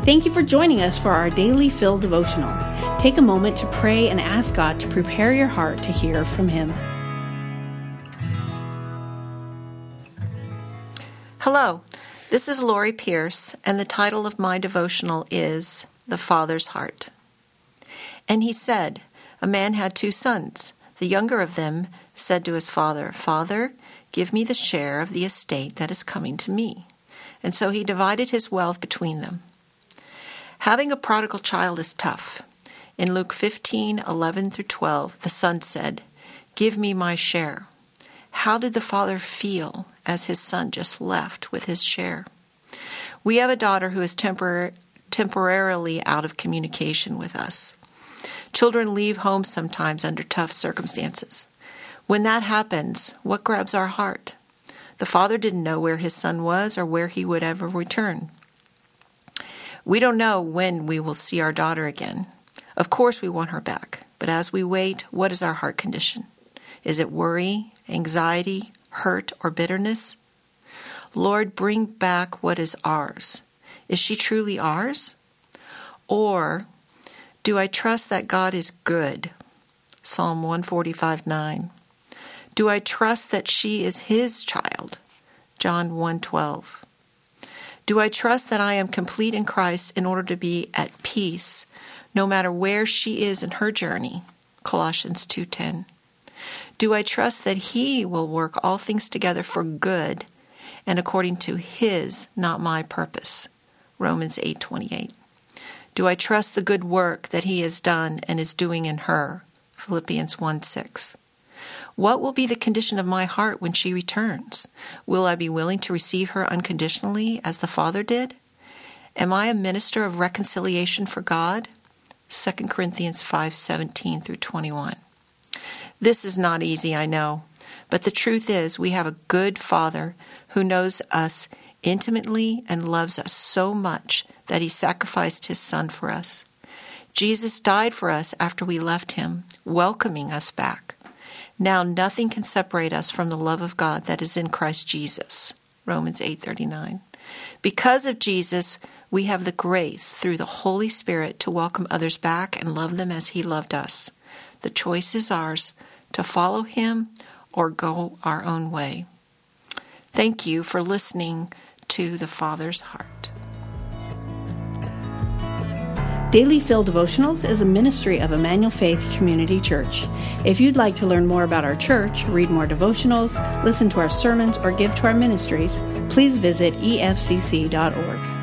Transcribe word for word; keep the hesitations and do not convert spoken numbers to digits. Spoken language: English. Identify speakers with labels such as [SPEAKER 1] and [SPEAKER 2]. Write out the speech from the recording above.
[SPEAKER 1] Thank you for joining us for our Daily Fill devotional. Take a moment to pray and ask God to prepare your heart to hear from Him.
[SPEAKER 2] Hello, this is Lori Pierce, and the title of my devotional is The Father's Heart. And he said, a man had two sons. The younger of them said to his father, Father, give me the share of the estate that is coming to me. And so he divided his wealth between them. Having a prodigal child is tough. In Luke fifteen, eleven through twelve, the son said, Give me my share. How did the father feel as his son just left with his share? We have a daughter who is tempor- temporarily out of communication with us. Children leave home sometimes under tough circumstances. When that happens, what grabs our heart? The father didn't know where his son was or where he would ever return. We don't know when we will see our daughter again. Of course we want her back, but as we wait, what is our heart condition? Is it worry, anxiety, hurt, or bitterness? Lord, bring back what is ours. Is she truly ours? Or do I trust that God is good? Psalm one forty-five, nine. Do I trust that she is His child? John one twelve. Do I trust that I am complete in Christ in order to be at peace, no matter where she is in her journey? Colossians two ten. Do I trust that He will work all things together for good and according to His, not my purpose? Romans eight twenty-eight. Do I trust the good work that He has done and is doing in her? Philippians one six. What will be the condition of my heart when she returns? Will I be willing to receive her unconditionally as the Father did? Am I a minister of reconciliation for God? Second Corinthians five seventeen through twenty-one. This is not easy, I know, but the truth is we have a good Father who knows us intimately and loves us so much that He sacrificed His Son for us. Jesus died for us after we left Him, welcoming us back. Now nothing can separate us from the love of God that is in Christ Jesus. Romans eight thirty-nine. Because of Jesus, we have the grace through the Holy Spirit to welcome others back and love them as He loved us. The choice is ours to follow Him or go our own way. Thank you for listening to The Father's Heart.
[SPEAKER 1] Daily Fill Devotionals is a ministry of Emmanuel Faith Community Church. If you'd like to learn more about our church, read more devotionals, listen to our sermons, or give to our ministries, please visit E F C C dot org.